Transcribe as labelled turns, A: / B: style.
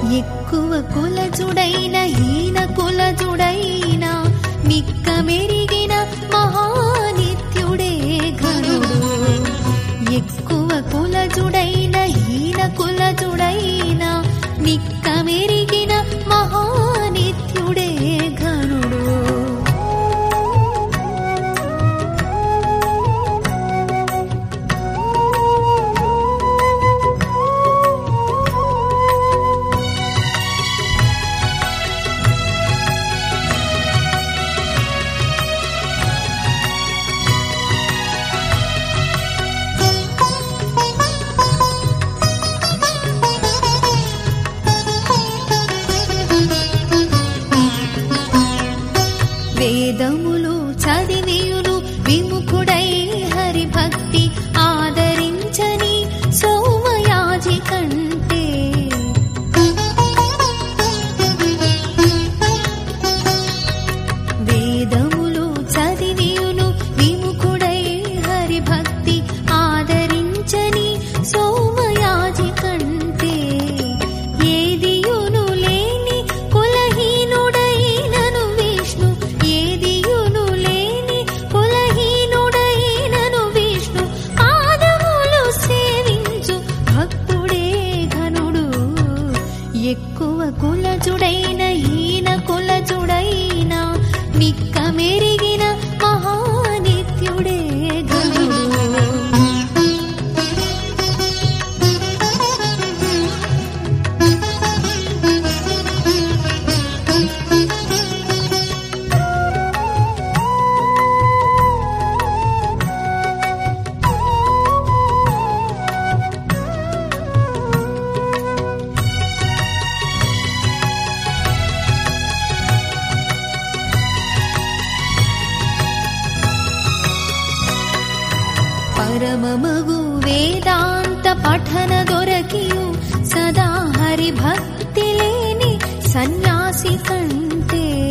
A: ఎక్కువ కులజుడైన హీన కులజుడైన నిక్క మెరిగిన మహానిత్యుడే ఘనుడు. ఎక్కువ కులజుడైన హీన కులజుడైన నిక్క మెరిగిన మహానిత్యుడే ఘనుడు. వేదములు చదివియును విముఖుడై హరిభక్తి ఆదరించని సోమయాజి కంటే. వేదములు చదివియును విముఖుడై హరిభక్తి ఆదరించని సోమయాజి కంటే. ఏదియును లేని కులహీనుడైనను విష్ణు, ఏదియును లేని కులహీనుడైనను విష్ణు పాదములు సేవించు భక్తుడే ఘనుడు. ఎక్కువ కులజుడైన హీన కులజుడైన నిక్క మెరిగిన మహానిత్యుడే ఘనుడు. పరమమగు వేదాంత పఠన దొరకియు సదా హరిభక్తి లేని సన్యాసి కంటే.